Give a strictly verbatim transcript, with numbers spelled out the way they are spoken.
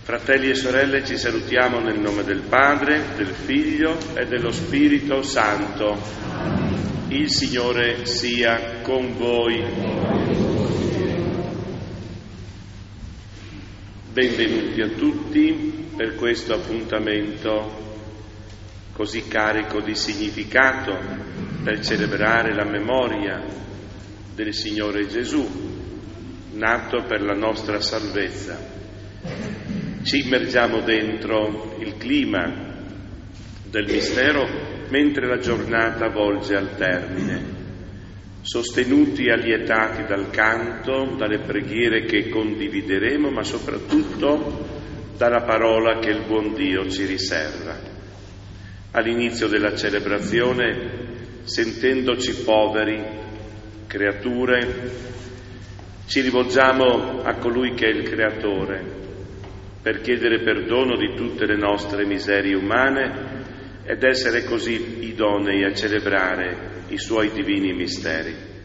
Fratelli e sorelle, ci salutiamo nel nome del Padre, del Figlio e dello Spirito Santo. Il Signore sia con voi. Benvenuti a tutti per questo appuntamento così carico di significato per celebrare la memoria del Signore Gesù, nato per la nostra salvezza. Ci immergiamo dentro il clima del mistero mentre la giornata volge al termine, sostenuti e allietati dal canto, dalle preghiere che condivideremo, ma soprattutto dalla parola che il buon Dio ci riserva. All'inizio della celebrazione, sentendoci poveri, creature, ci rivolgiamo a colui che è il Creatore, per chiedere perdono di tutte le nostre miserie umane ed essere così idonei a celebrare i suoi divini misteri.